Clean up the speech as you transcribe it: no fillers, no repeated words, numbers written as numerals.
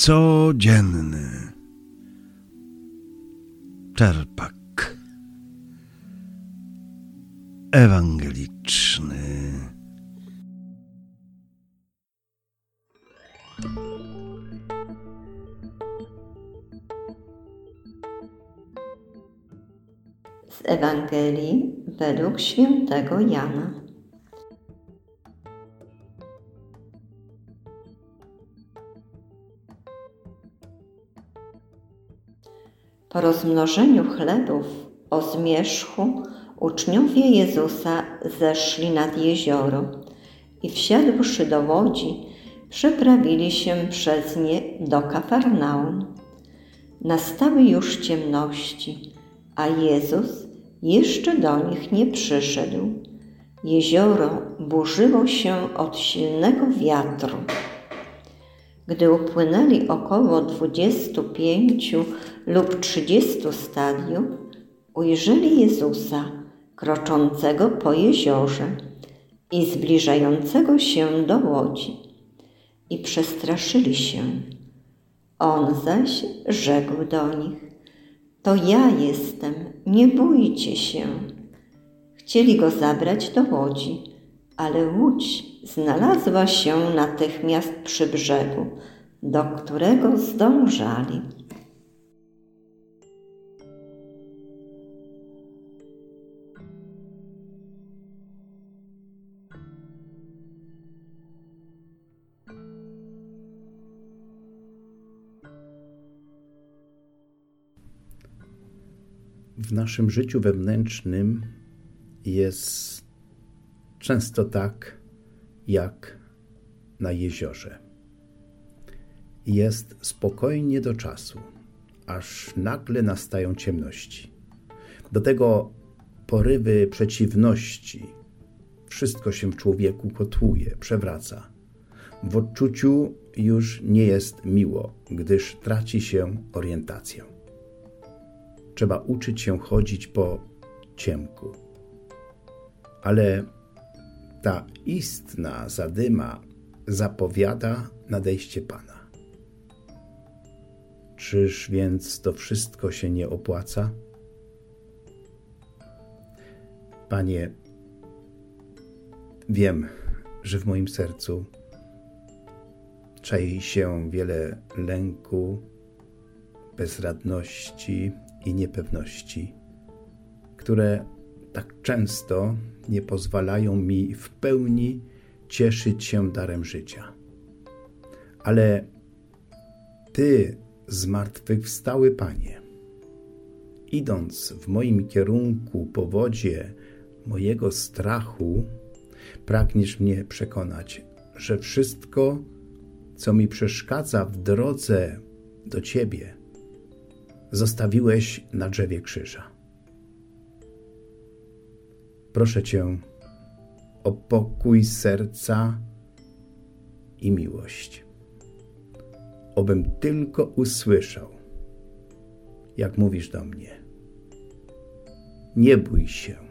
codzienny czerpak ewangeliczny. Z Ewangelii według świętego Jana. Po rozmnożeniu chlebów o zmierzchu uczniowie Jezusa zeszli nad jezioro i wsiadłszy do łodzi, przeprawili się przez nie do Kafarnaum. Nastały już ciemności, a Jezus jeszcze do nich nie przyszedł. Jezioro burzyło się od silnego wiatru. Gdy upłynęli około 25 lub 30 stadiów, ujrzeli Jezusa kroczącego po jeziorze i zbliżającego się do łodzi i przestraszyli się. On zaś rzekł do nich: to ja jestem, nie bójcie się. Chcieli go zabrać do łodzi, ale łódź znalazła się natychmiast przy brzegu, do którego zdążali. W naszym życiu wewnętrznym jest często tak, jak na jeziorze. Jest spokojnie do czasu, aż nagle nastają ciemności. Do tego porywy przeciwności. Wszystko się w człowieku kotłuje, przewraca. W odczuciu już nie jest miło, gdyż traci się orientację. Trzeba uczyć się chodzić po ciemku. Ale ta istna zadyma zapowiada nadejście Pana. Czyż więc to wszystko się nie opłaca? Panie, wiem, że w moim sercu czai się wiele lęku, bezradności i niepewności, które tak często nie pozwalają mi w pełni cieszyć się darem życia. Ale Ty, zmartwychwstały Panie, idąc w moim kierunku po wodzie mojego strachu, pragniesz mnie przekonać, że wszystko, co mi przeszkadza w drodze do Ciebie, zostawiłeś na drzewie krzyża. Proszę Cię o pokój serca i miłość. Obym tylko usłyszał, jak mówisz do mnie: nie bój się.